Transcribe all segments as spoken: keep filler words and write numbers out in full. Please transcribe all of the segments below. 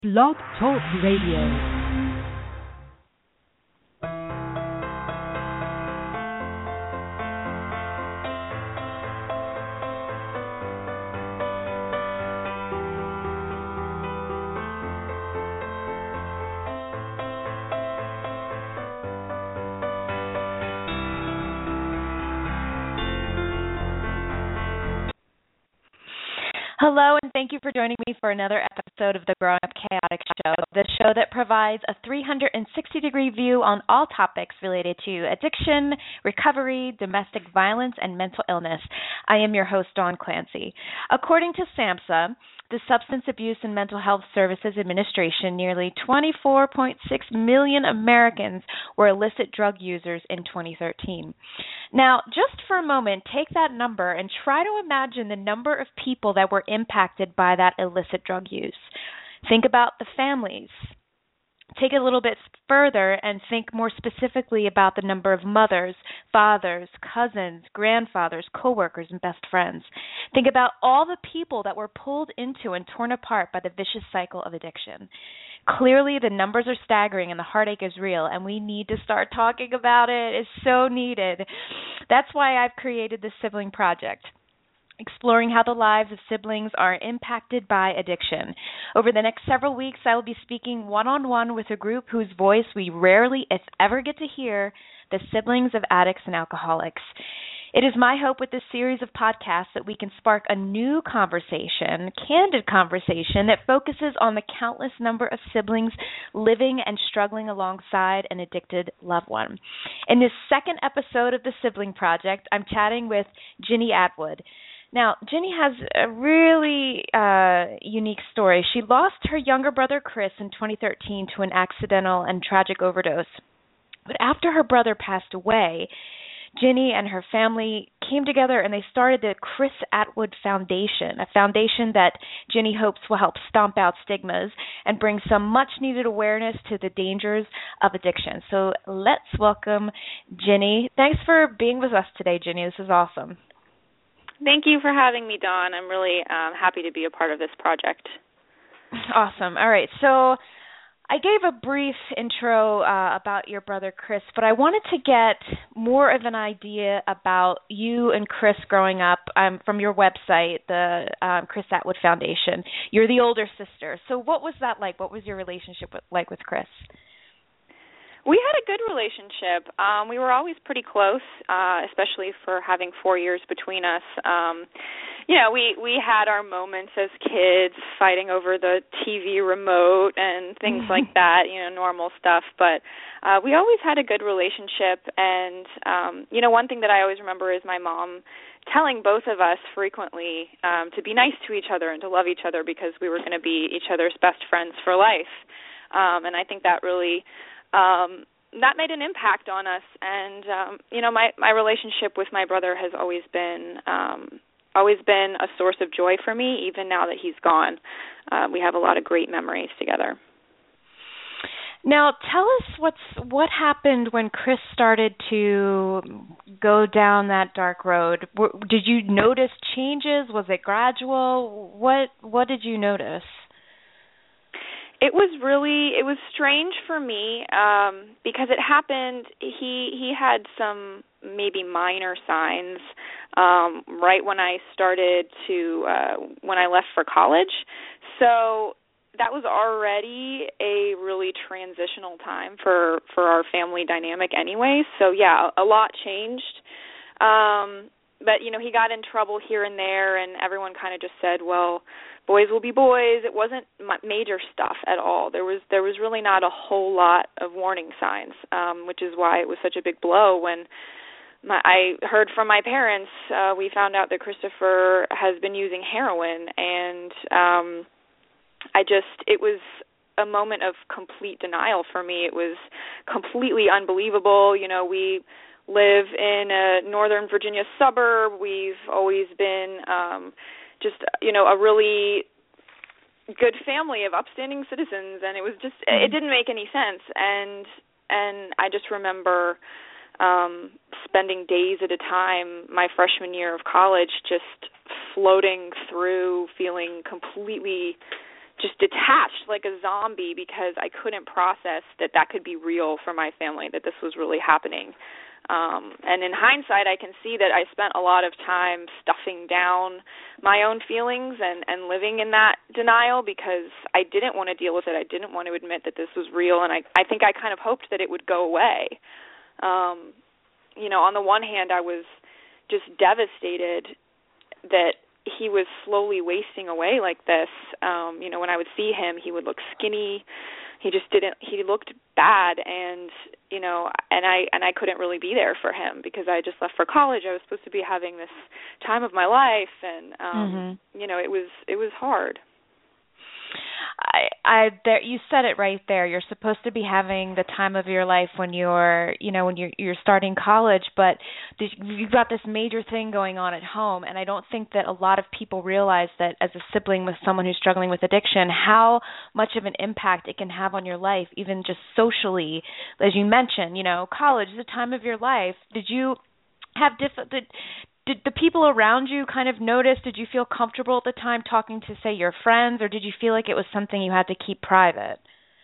Blog Talk Radio. Hello, and thank you for joining me for another episode of the Growing Up Chaotic Show, the show that provides a three hundred sixty degree view on all topics related to addiction, recovery, domestic violence, and mental illness. I am your host, Dawn Clancy. According to SAMHSA, the Substance Abuse and Mental Health Services Administration, nearly twenty-four point six million Americans were illicit drug users in twenty thirteen. Now, just for a moment, take that number and try to imagine the number of people that were impacted by that illicit drug use. Think about the families. Take it a little bit further and think more specifically about the number of mothers, fathers, cousins, grandfathers, coworkers, and best friends. Think about all the people that were pulled into and torn apart by the vicious cycle of addiction. Clearly, the numbers are staggering and the heartache is real, and we need to start talking about it. It's so needed. That's why I've created the Sibling Project, exploring how the lives of siblings are impacted by addiction. Over the next several weeks, I will be speaking one-on-one with a group whose voice we rarely, if ever, get to hear, the siblings of addicts and alcoholics. It is my hope with this series of podcasts that we can spark a new conversation, candid conversation, that focuses on the countless number of siblings living and struggling alongside an addicted loved one. In this second episode of the Sibling Project, I'm chatting with Ginny Atwood. Now, Ginny has a really uh, unique story. She lost her younger brother, Chris, in twenty thirteen to an accidental and tragic overdose. But after her brother passed away, Ginny and her family came together and they started the Chris Atwood Foundation, a foundation that Ginny hopes will help stomp out stigmas and bring some much-needed awareness to the dangers of addiction. So let's welcome Ginny. Thanks for being with us today, Ginny. This is awesome. Thank you for having me, Dawn. I'm really um, happy to be a part of this project. Awesome. All right. So I gave a brief intro uh, about your brother, Chris, but I wanted to get more of an idea about you and Chris growing up um, from your website, the um, Chris Atwood Foundation. You're the older sister. So what was that like? What was your relationship with, like with Chris? We had a good relationship. Um, we were always pretty close, uh, especially for having four years between us. Um, you know, we, we had our moments as kids fighting over the T V remote and things like that, you know, normal stuff. But uh, we always had a good relationship. And, um, you know, one thing that I always remember is my mom telling both of us frequently um, to be nice to each other and to love each other because we were going to be each other's best friends for life. Um, and I think that really... Um, that made an impact on us, and um, you know, my, my relationship with my brother has always been um, always been a source of joy for me. Even now that he's gone, uh, we have a lot of great memories together. Now, tell us what's what happened when Chris started to go down that dark road. Did you notice changes? Was it gradual? What what did you notice? It was really, it was strange for me um, because it happened, he he had some maybe minor signs um, right when I started to, uh, when I left for college. So that was already a really transitional time for, for our family dynamic anyway. So yeah, a lot changed. Um, but, you know, he got in trouble here and there, and everyone kind of just said, well, boys will be boys. It wasn't major stuff at all. There was there was really not a whole lot of warning signs, um, which is why it was such a big blow when my, I heard from my parents. Uh, we found out that Christopher has been using heroin, and um, I just it was a moment of complete denial for me. It was completely unbelievable. You know, we live in a Northern Virginia suburb. We've always been um, just, you know, a really good family of upstanding citizens, and it was just, it didn't make any sense. And and I just remember um, spending days at a time my freshman year of college just floating through, feeling completely just detached like a zombie because I couldn't process that that could be real for my family, that this was really happening. Um, and in hindsight, I can see that I spent a lot of time stuffing down my own feelings and, and living in that denial because I didn't want to deal with it. I didn't want to admit that this was real, and I, I think I kind of hoped that it would go away. Um, you know, on the one hand, I was just devastated that he was slowly wasting away like this. Um, you know, when I would see him, he would look skinny. He just didn't, he looked bad, and, you know, and I and I couldn't really be there for him because I just left for college. I was supposed to be having this time of my life, and, um, mm-hmm. you know, it was it was hard. I, I, there, you said it right there. You're supposed to be having the time of your life when you're, you know, when you're you're starting college, but you've got this major thing going on at home, and I don't think that a lot of people realize that as a sibling with someone who's struggling with addiction, how much of an impact it can have on your life, even just socially. As you mentioned, you know, college is the time of your life. Did you have diff- did, Did the people around you kind of notice? Did you feel comfortable at the time talking to, say, your friends, or did you feel like it was something you had to keep private?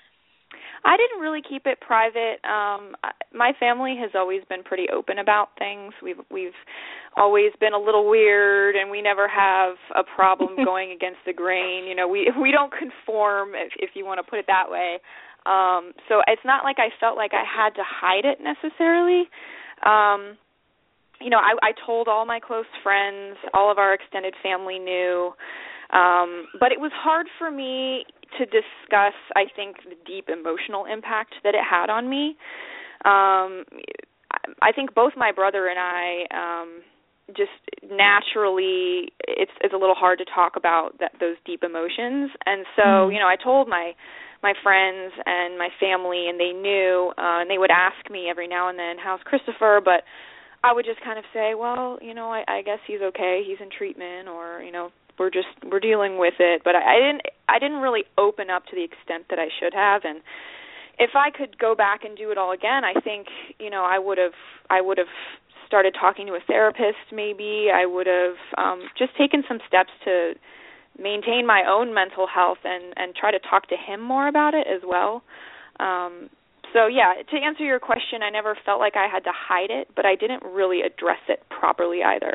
I didn't really keep it private. Um, my family has always been pretty open about things. We've we've always been a little weird, and we never have a problem going against the grain. You know, we we don't conform, if, if you want to put it that way. Um, so it's not like I felt like I had to hide it necessarily. Um, You know, I, I told all my close friends, all of our extended family knew, um, but it was hard for me to discuss, I think, the deep emotional impact that it had on me. Um, I think both my brother and I um, just naturally, it's, it's a little hard to talk about that, those deep emotions, and so, mm-hmm. you know, I told my my friends and my family, and they knew, uh, and they would ask me every now and then, how's Christopher, but I would just kind of say, well, you know, I, I guess he's okay. He's in treatment, or you know, we're just we're dealing with it. But I, I didn't I didn't really open up to the extent that I should have. And if I could go back and do it all again, I think you know I would have I would have started talking to a therapist. Maybe I would have um, just taken some steps to maintain my own mental health and and try to talk to him more about it as well. Um, So, yeah, to answer your question, I never felt like I had to hide it, but I didn't really address it properly either.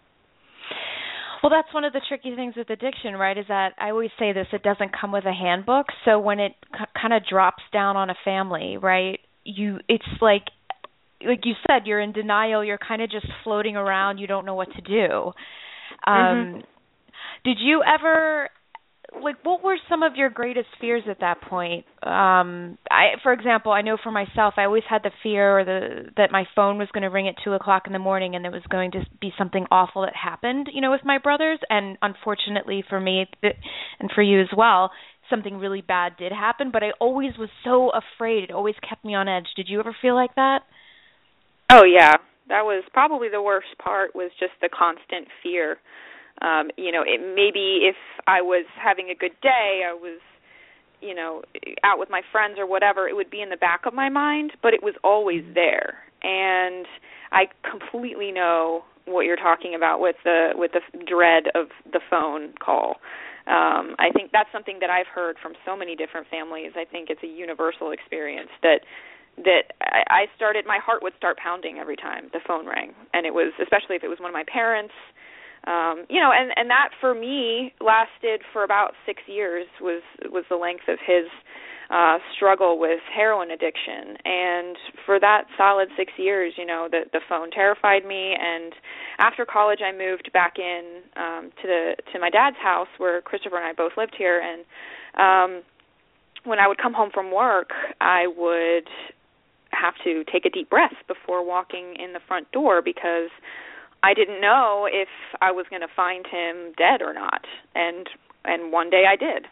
Well, that's one of the tricky things with addiction, right, is that I always say this, it doesn't come with a handbook. So when it c- kind of drops down on a family, right, you it's like, like you said, you're in denial. You're kind of just floating around. You don't know what to do. Um, mm-hmm. Did you ever... Like, what were some of your greatest fears at that point? Um, I, for example, I know for myself, I always had the fear or the that my phone was going to ring at two o'clock in the morning, and there was going to be something awful that happened, you know, with my brothers. And unfortunately for me, and for you as well, something really bad did happen. But I always was so afraid; it always kept me on edge. Did you ever feel like that? Oh yeah, that was probably the worst part. Was just the constant fear. Um, you know, it, maybe if I was having a good day, I was, you know, out with my friends or whatever, it would be in the back of my mind, but it was always there. And I completely know what you're talking about with the with the dread of the phone call. Um, I think that's something that I've heard from so many different families. I think it's a universal experience that that I started, my heart would start pounding every time the phone rang, and it was, especially if it was one of my parents. Um, you know, and, and that for me lasted for about six years was was the length of his uh, struggle with heroin addiction. And for that solid six years, you know, the, the phone terrified me. And after college, I moved back in um, to the to my dad's house where Christopher and I both lived here. And um, when I would come home from work, I would have to take a deep breath before walking in the front door because I didn't know if I was going to find him dead or not, and and one day I did.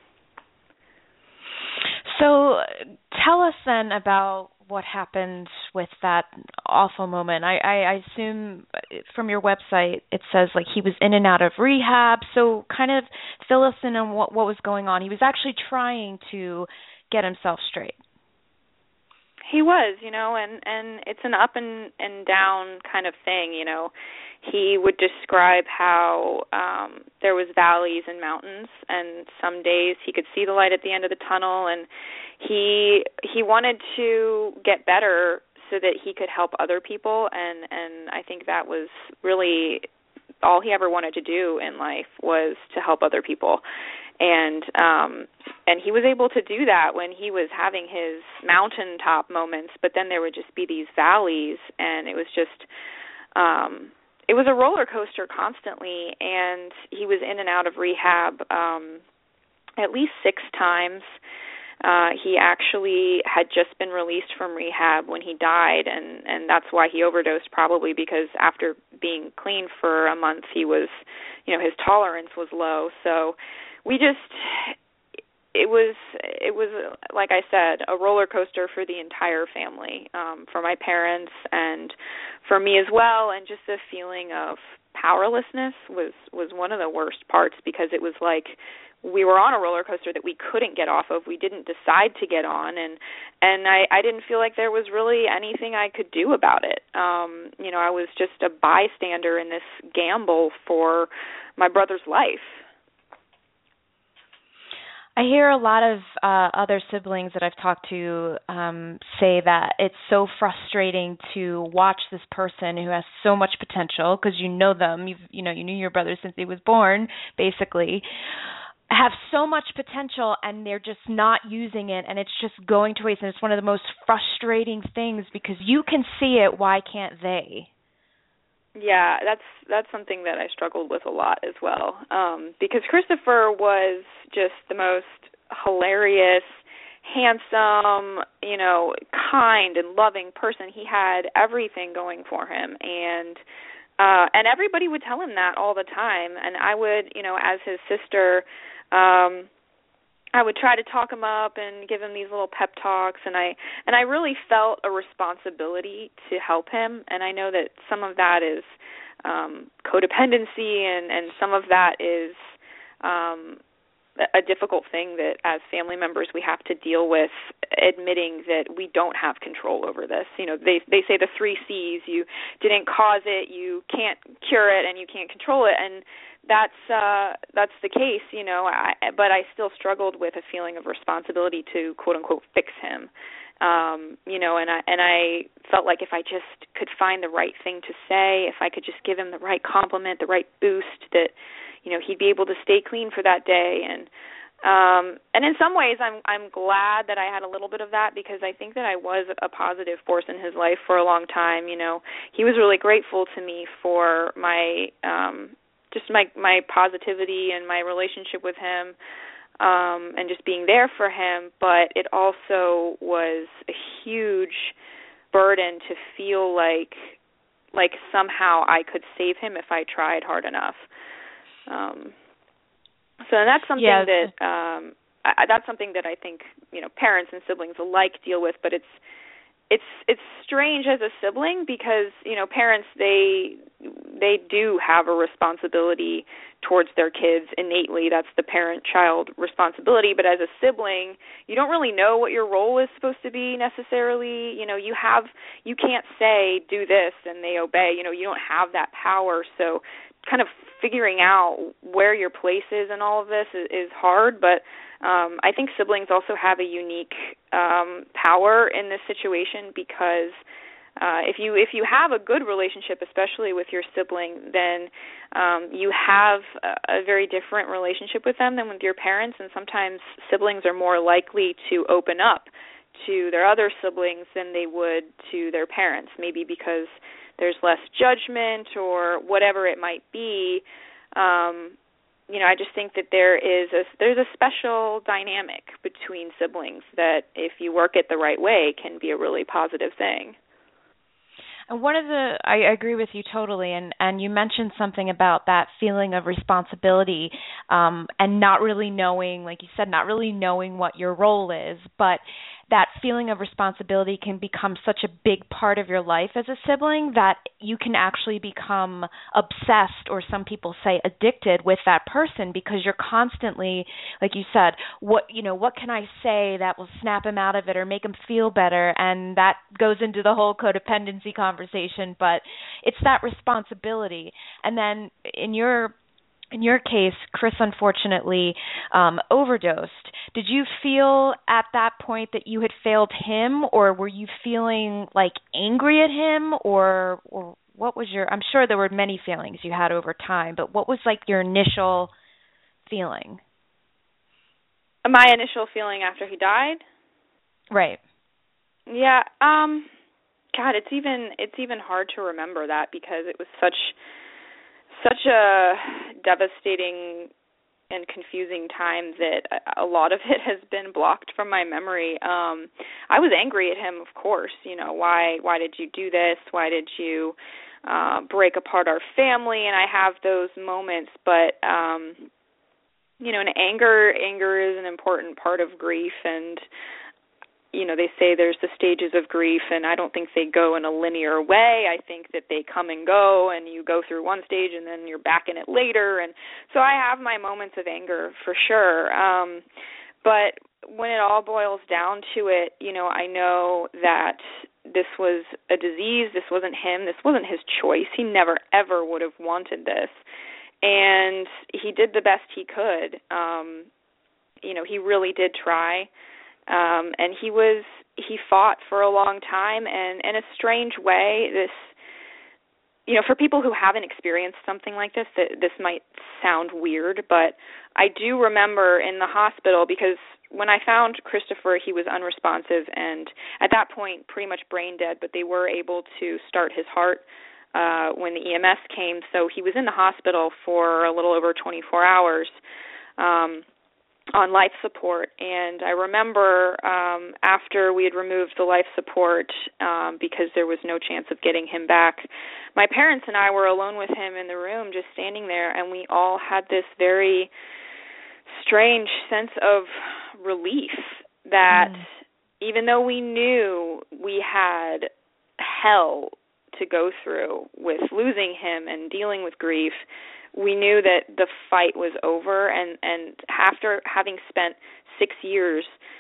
So tell us then about what happened with that awful moment. I, I, I assume from your website it says like he was in and out of rehab, so kind of fill us in on what, what was going on. He was actually trying to get himself straight. He was, you know, and and it's an up and and down kind of thing, you know. He would describe how um there was valleys and mountains, and some days he could see the light at the end of the tunnel, and he he wanted to get better so that he could help other people, and and I think that was really all he ever wanted to do in life, was to help other people. And um and he was able to do that when he was having his mountaintop moments, but then there would just be these valleys, and it was just um it was a roller coaster constantly, and he was in and out of rehab um at least six times. Uh, he actually had just been released from rehab when he died, and, and that's why he overdosed, probably because after being clean for a month, he was, you know, his tolerance was low. So we just, it was, it was, like I said, a roller coaster for the entire family, um, for my parents and for me as well, and just the feeling of powerlessness was, was one of the worst parts, because it was like we were on a roller coaster that we couldn't get off of. We didn't decide to get on, and and I, I didn't feel like there was really anything I could do about it. Um, you know, I was just a bystander in this gamble for my brother's life. I hear a lot of uh, other siblings that I've talked to um, say that it's so frustrating to watch this person who has so much potential, because you know them, you've, you know, you knew your brother since he was born, basically, have so much potential, and they're just not using it, and it's just going to waste. And it's one of the most frustrating things, because you can see it. Why can't they? Yeah, that's that's something that I struggled with a lot as well, um, because Christopher was just the most hilarious, handsome, you know, kind and loving person. He had everything going for him, and uh, and everybody would tell him that all the time. And I would, you know, as his sister, um, I would try to talk him up and give him these little pep talks, and I and I really felt a responsibility to help him. And I know that some of that is um, codependency, and, and some of that is um, a difficult thing that as family members we have to deal with, admitting that we don't have control over this. You know, they they say the three C's: you didn't cause it, you can't cure it, and you can't control it. And that's uh, that's the case, you know. I, but I still struggled with a feeling of responsibility to quote unquote fix him. Um, you know, and I and I felt like if I just could find the right thing to say, if I could just give him the right compliment, the right boost, that, you know, he'd be able to stay clean for that day. And um, and in some ways, I'm I'm glad that I had a little bit of that, because I think that I was a positive force in his life for a long time. You know, he was really grateful to me for my um, just my my positivity and my relationship with him. Um, and just being there for him, but it also was a huge burden to feel like like somehow I could save him if I tried hard enough. Um, so that's something yeah. that um, I, that's something that I think, you know, parents and siblings alike deal with, but it's it's it's strange as a sibling, because, you know, parents, they they do have a responsibility towards their kids innately. That's the parent-child responsibility. But as a sibling, you don't really know what your role is supposed to be necessarily. You know, you have you can't say do this and they obey. You know, you don't have that power. So kind of figuring out where your place is in all of this is, is hard, but um, I think siblings also have a unique um, power in this situation, because uh, if you if you have a good relationship, especially with your sibling, then um, you have a, a very different relationship with them than with your parents, and sometimes siblings are more likely to open up to their other siblings than they would to their parents, maybe because there's less judgment or whatever it might be. Um, you know, I just think that there is a, there's a special dynamic between siblings that, if you work it the right way, can be a really positive thing. And one of the, I agree with you totally, and, and you mentioned something about that feeling of responsibility um, and not really knowing, like you said, not really knowing what your role is. But that feeling of responsibility can become such a big part of your life as a sibling that you can actually become obsessed, or some people say addicted, with that person, because you're constantly, like you said, what you know, what can I say that will snap him out of it or make him feel better? And that goes into the whole codependency conversation, but it's that responsibility. And then in your In your case, Chris unfortunately um, overdosed. Did you feel at that point that you had failed him, or were you feeling like angry at him, or, or what was your? I'm sure there were many feelings you had over time, but what was like your initial feeling? My initial feeling after he died? Right. Yeah. Um. God, it's even it's even hard to remember that, because it was such. Such a devastating and confusing time that a lot of it has been blocked from my memory. Um, I was angry at him, of course. You know, why why did you do this? Why did you uh, break apart our family? And I have those moments, but um, you know, and anger anger is an important part of grief. And you know, they say there's the stages of grief, and I don't think they go in a linear way. I think that they come and go, and you go through one stage and then you're back in it later. And so I have my moments of anger for sure. Um, but when it all boils down to it, you know, I know that this was a disease. This wasn't him. This wasn't his choice. He never, ever would have wanted this. And he did the best he could. Um, you know, he really did try. Um, and he was, he fought for a long time, and in a strange way, this, you know, for people who haven't experienced something like this, that this might sound weird, but I do remember in the hospital, because when I found Christopher, he was unresponsive, and at that point, pretty much brain dead, but they were able to start his heart uh, when the E M S came, so he was in the hospital for a little over twenty-four hours, um, on life support. And I remember um, after we had removed the life support, um, because there was no chance of getting him back, my parents and I were alone with him in the room, just standing there, and we all had this very strange sense of relief that mm. even though we knew we had hell to go through with losing him and dealing with grief, we knew that the fight was over, and, and after having spent six years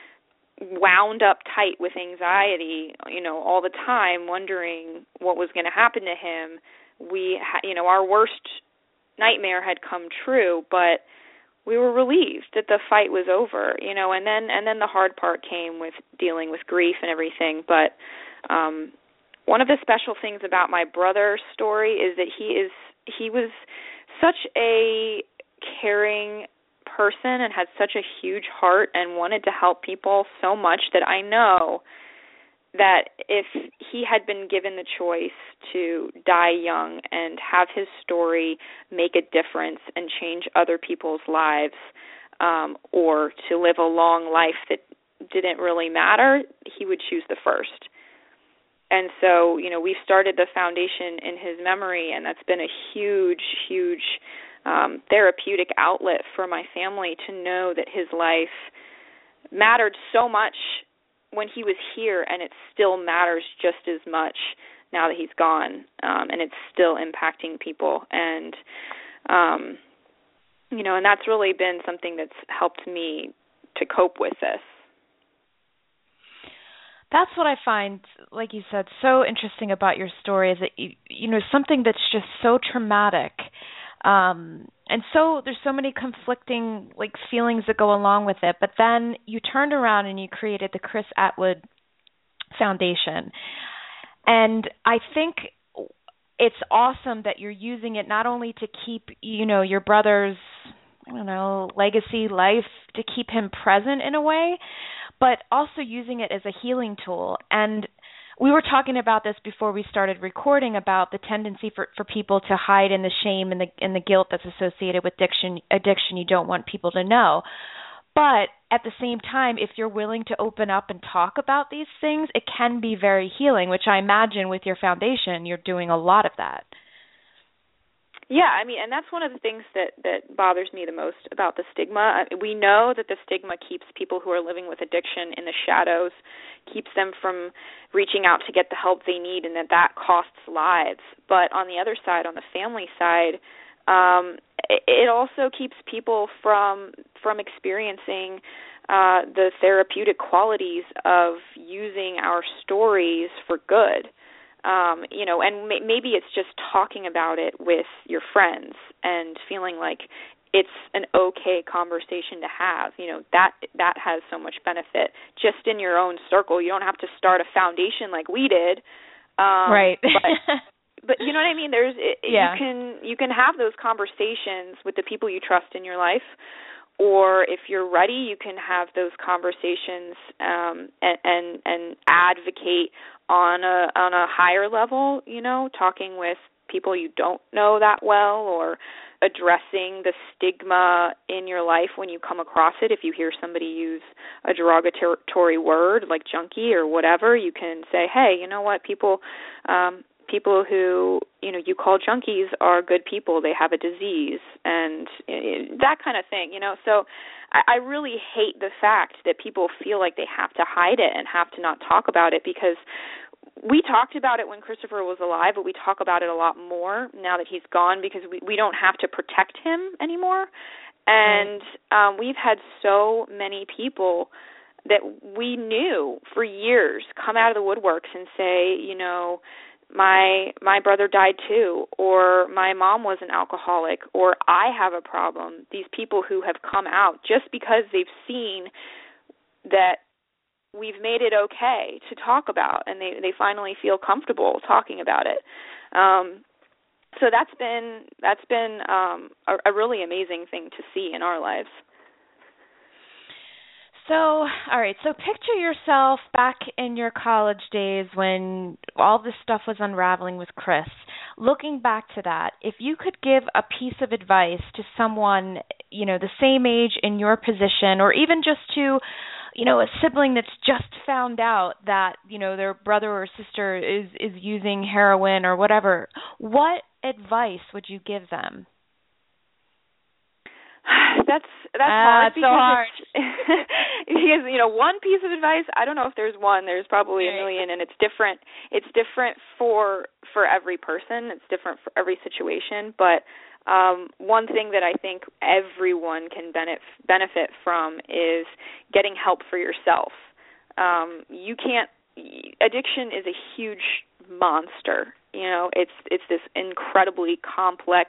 wound up tight with anxiety, you know, all the time, wondering what was going to happen to him, we, ha- you know, our worst nightmare had come true, but we were relieved that the fight was over, you know, and then and then the hard part came with dealing with grief and everything. But um, one of the special things about my brother's story is that he is he was such a caring person and had such a huge heart and wanted to help people so much that I know that if he had been given the choice to die young and have his story make a difference and change other people's lives, um, or to live a long life that didn't really matter, he would choose the first. And so, you know, we've started the foundation in his memory, and that's been a huge, huge um, therapeutic outlet for my family to know that his life mattered so much when he was here, and it still matters just as much now that he's gone, um, and it's still impacting people. And, um, you know, and that's really been something that's helped me to cope with this. That's what I find, like you said, so interesting about your story is that, you, you know, something that's just so traumatic. Um, and so there's so many conflicting, like, feelings that go along with it. But then you turned around and you created the Chris Atwood Foundation. And I think it's awesome that you're using it not only to keep, you know, your brother's, I don't know, legacy, life, to keep him present in a way, but also using it as a healing tool. And we were talking about this before we started recording, about the tendency for, for people to hide in the shame and the and the guilt that's associated with addiction. Addiction, you don't want people to know. But at the same time, if you're willing to open up and talk about these things, it can be very healing, which I imagine with your foundation, you're doing a lot of that. Yeah, I mean, and that's one of the things that, that bothers me the most about the stigma. We know that the stigma keeps people who are living with addiction in the shadows, keeps them from reaching out to get the help they need, and that that costs lives. But on the other side, on the family side, um, it, it also keeps people from from experiencing uh, the therapeutic qualities of using our stories for good. Um, you know, and may- maybe it's just talking about it with your friends and feeling like it's an okay conversation to have. You know, that that has so much benefit just in your own circle. You don't have to start a foundation like we did. Um, right. but, but you know what I mean? There's it, yeah. you can you can have those conversations with the people you trust in your life. Or if you're ready, you can have those conversations um, and, and and advocate on a on a higher level. You know, talking with people you don't know that well, or addressing the stigma in your life when you come across it. If you hear somebody use a derogatory word like junkie or whatever, you can say, "Hey, you know what? People." Um, People who, you know, you call junkies are good people. They have a disease and that kind of thing, you know. So I, I really hate the fact that people feel like they have to hide it and have to not talk about it, because we talked about it when Christopher was alive, but we talk about it a lot more now that he's gone, because we, we don't have to protect him anymore. And um, we've had so many people that we knew for years come out of the woodworks and say, you know, my my brother died too, or my mom was an alcoholic, or I have a problem. These people who have come out just because they've seen that we've made it okay to talk about, and they, they finally feel comfortable talking about it. Um, so that's been that's been um, a, a really amazing thing to see in our lives. So, all right, so picture yourself back in your college days when all this stuff was unraveling with Chris. Looking back to that, if you could give a piece of advice to someone, you know, the same age in your position, or even just to, you know, a sibling that's just found out that, you know, their brother or sister is, is using heroin or whatever, what advice would you give them? That's that's uh, hard. That's so hard. Because, you know, one piece of advice, I don't know if there's one. There's probably a million, and it's different. It's different for for every person. It's different for every situation. But um, one thing that I think everyone can benefit benefit from is getting help for yourself. Um, you can't. Addiction is a huge monster. You know, it's it's this incredibly complex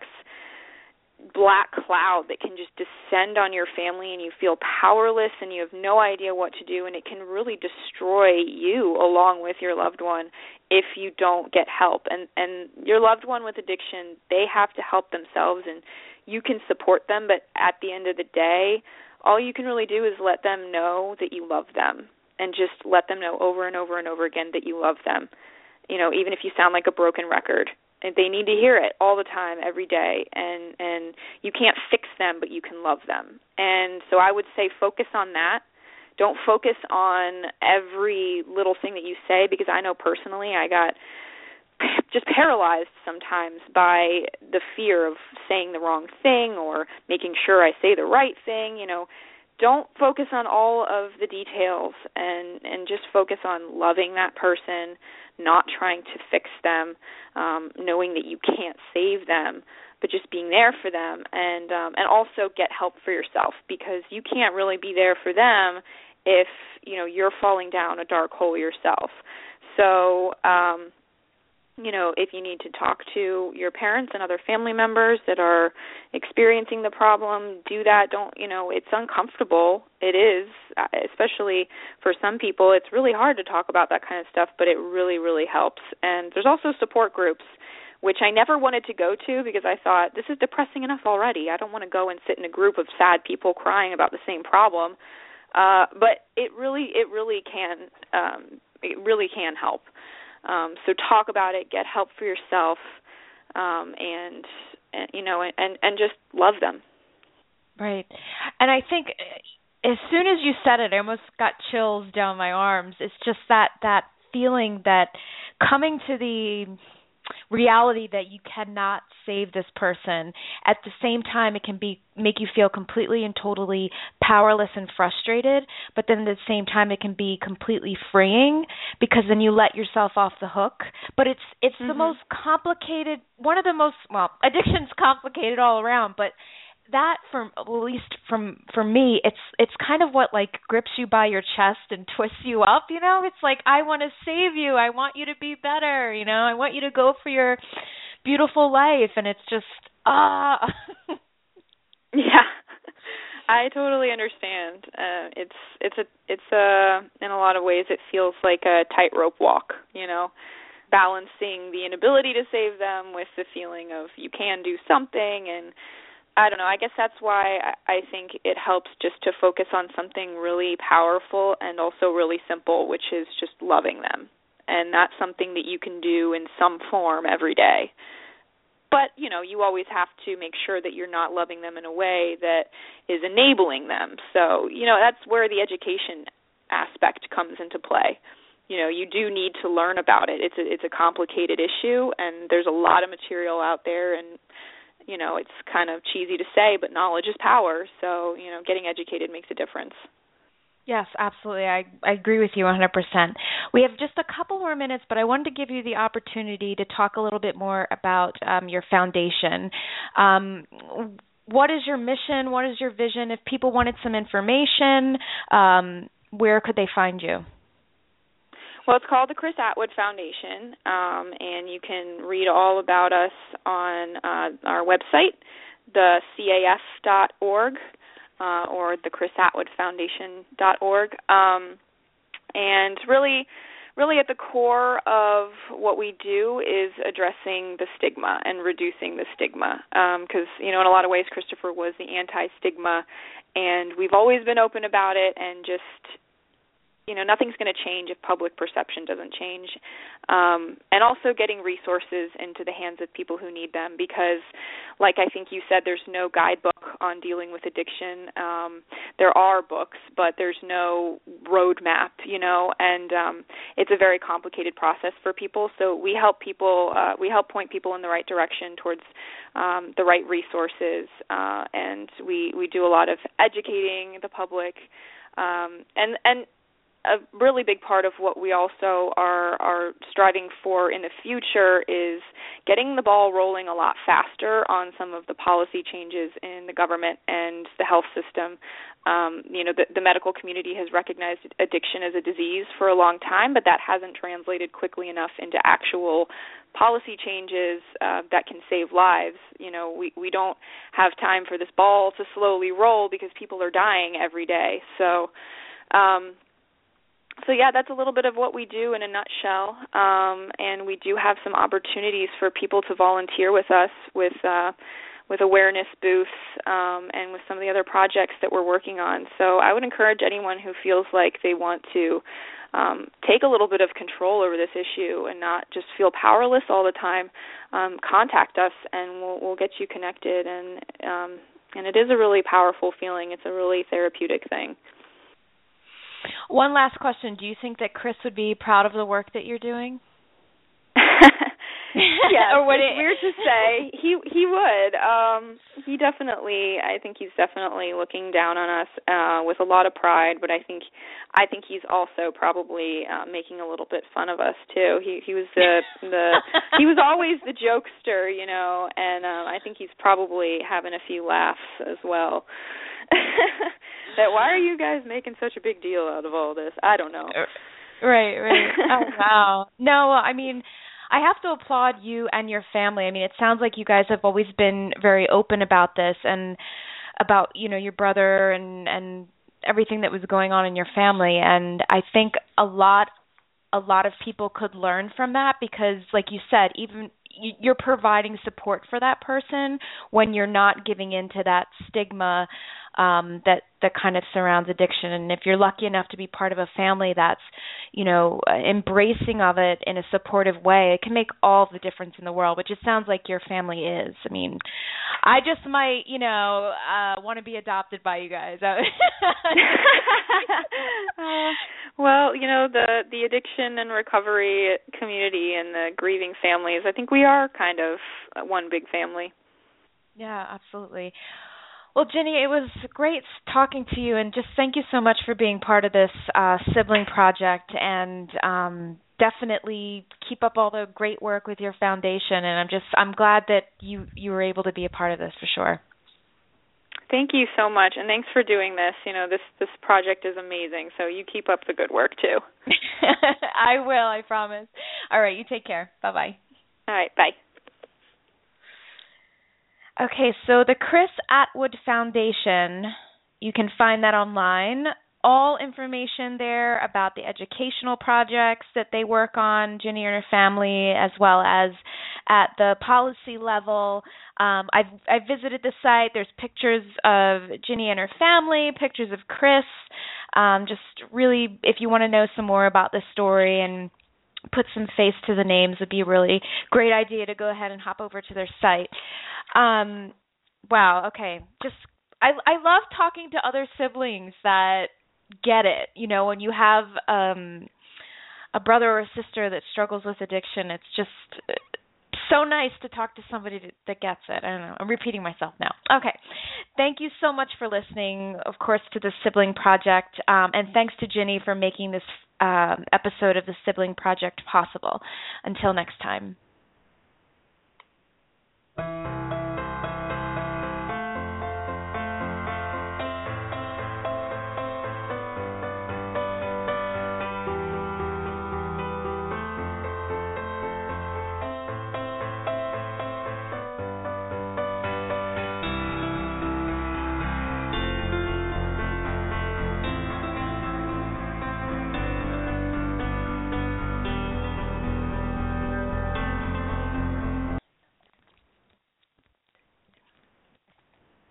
black cloud that can just descend on your family, and you feel powerless and you have no idea what to do, and it can really destroy you along with your loved one if you don't get help. And and your loved one with addiction, they have to help themselves, and you can support them, but at the end of the day, all you can really do is let them know that you love them, and just let them know over and over and over again that you love them. You know, even if you sound like a broken record. They need to hear it all the time, every day, and, and you can't fix them, but you can love them. And so I would say focus on that. Don't focus on every little thing that you say, because I know personally I got just paralyzed sometimes by the fear of saying the wrong thing or making sure I say the right thing. You know, don't focus on all of the details, and, and just focus on loving that person, not trying to fix them, um, knowing that you can't save them, but just being there for them, and um, and also get help for yourself, because you can't really be there for them if, you know, you're falling down a dark hole yourself. So, um, you know, if you need to talk to your parents and other family members that are experiencing the problem, do that. Don't, you know, it's uncomfortable. It is, especially for some people. It's really hard to talk about that kind of stuff, but it really, really helps. And there's also support groups, which I never wanted to go to, because I thought, this is depressing enough already. I don't want to go and sit in a group of sad people crying about the same problem. Uh, but it really, it really can, um, it really can help. Um, so talk about it, get help for yourself, um, and, and you know, and, and just love them. Right. And I think as soon as you said it, I almost got chills down my arms. It's just that, that feeling that coming to the reality that you cannot save this person. At the same time, it can be make you feel completely and totally powerless and frustrated, but then at the same time it can be completely freeing because then you let yourself off the hook. But it's it's mm-hmm. the most complicated, one of the most, well, addiction's complicated all around, but that, for at least from for me, it's it's kind of what like grips you by your chest and twists you up. You know, it's like, I want to save you. I want you to be better. You know, I want you to go for your beautiful life, and it's just ah. Yeah, I totally understand. Uh, it's it's a it's a in a lot of ways it feels like a tightrope walk. You know, balancing the inability to save them with the feeling of you can do something. And I don't know, I guess that's why I think it helps just to focus on something really powerful and also really simple, which is just loving them. And that's something that you can do in some form every day. But, you know, you always have to make sure that you're not loving them in a way that is enabling them. So, you know, that's where the education aspect comes into play. You know, you do need to learn about it. It's a, it's a complicated issue, and there's a lot of material out there, and you know, it's kind of cheesy to say, but knowledge is power. So, you know, getting educated makes a difference. Yes, absolutely. I, I agree with you one hundred percent. We have just a couple more minutes, but I wanted to give you the opportunity to talk a little bit more about um, your foundation. Um, what is your mission? What is your vision? If people wanted some information, um, where could they find you? Well, it's called the Chris Atwood Foundation, um, and you can read all about us on uh, our website, the C A F dot org, uh, or the Chris Atwood Foundation dot org. Um, and really, really at the core of what we do is addressing the stigma and reducing the stigma. Because, um, you know, in a lot of ways, Christopher was the anti-stigma, and we've always been open about it, and just, you know, nothing's going to change if public perception doesn't change. Um, and also getting resources into the hands of people who need them, because, like I think you said, there's no guidebook on dealing with addiction. Um, there are books, but there's no roadmap, you know, and um, it's a very complicated process for people. So we help people, uh, we help point people in the right direction towards um, the right resources, uh, and we, we do a lot of educating the public, um, and, and a really big part of what we also are, are striving for in the future is getting the ball rolling a lot faster on some of the policy changes in the government and the health system. Um, you know, the, the medical community has recognized addiction as a disease for a long time, but that hasn't translated quickly enough into actual policy changes uh, that can save lives. You know, we, we don't have time for this ball to slowly roll because people are dying every day. So, um, So, yeah, that's a little bit of what we do in a nutshell, um, and we do have some opportunities for people to volunteer with us with uh, with awareness booths um, and with some of the other projects that we're working on. So I would encourage anyone who feels like they want to um, take a little bit of control over this issue and not just feel powerless all the time, um, contact us, and we'll, we'll get you connected. And, um, and it is a really powerful feeling. It's a really therapeutic thing. One last question. Do you think that Chris would be proud of the work that you're doing? Yeah, or would it's it... weird to say. He he would. Um, he definitely, I think he's definitely looking down on us uh, with a lot of pride, but I think I think he's also probably uh, making a little bit fun of us too. He he was the the he was always the jokester, you know, and um, I think he's probably having a few laughs as well. That why are you guys making such a big deal out of all this? I don't know. Right, right. Oh, wow. No, I mean, I have to applaud you and your family. I mean, it sounds like you guys have always been very open about this and about, you know, your brother and, and everything that was going on in your family. And I think a lot, a lot of people could learn from that because, like you said, even you're providing support for that person when you're not giving into that stigma um, that that kind of surrounds addiction. And if you're lucky enough to be part of a family that's, you know, embracing of it in a supportive way, it can make all the difference in the world, which it sounds like your family is. I mean, I just might, you know, uh, want to be adopted by you guys. uh, well, Well, you know, the the addiction and recovery community and the grieving families, I think we are kind of one big family. Yeah, absolutely. Well, Ginny, it was great talking to you, and just thank you so much for being part of this uh, sibling project, and um, definitely keep up all the great work with your foundation. And I'm just I'm glad that you you were able to be a part of this for sure. Thank you so much, and thanks for doing this. You know, this this project is amazing, so you keep up the good work too. I will, I promise. All right, you take care. Bye-bye. All right, bye. Okay, so the Chris Atwood Foundation, you can find that online. All information there about the educational projects that they work on, Ginny and her family, as well as at the policy level. Um, I've, I've visited the site. There's pictures of Ginny and her family, pictures of Chris. Um, just really, if you want to know some more about this story and put some face to the names, would be a really great idea to go ahead and hop over to their site. Um, wow, okay. Just I I love talking to other siblings that get it. You know, when you have um, a brother or a sister that struggles with addiction, it's just so nice to talk to somebody that gets it. I don't know. I'm repeating myself now. Okay. Thank you so much for listening, of course, to the Sibling Project, um, and thanks to Ginny for making this um, episode of the Sibling Project possible. Until next time.